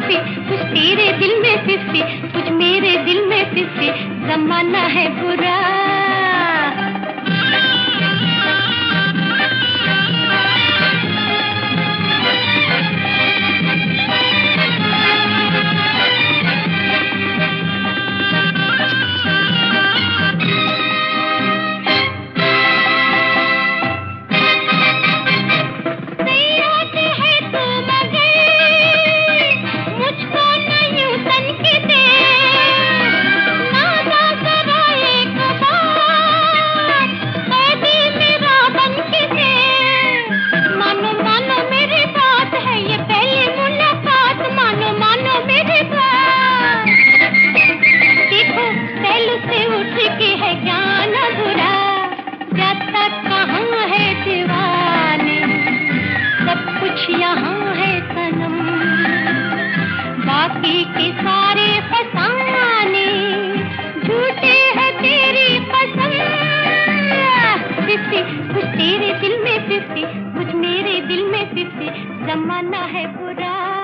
Fifty, कुछ तेरे दिल में फिफ्टी, कुछ मेरे दिल में फिफ्टी, जमाना है बुरा। यहाँ है सनम, बाकी के सारे फसाने झूठे हैं तेरी कसम। फिफ्टी, कुछ तेरे दिल में फिफ्टी, कुछ मेरे दिल में फिफ्टी, जमाना है बुरा।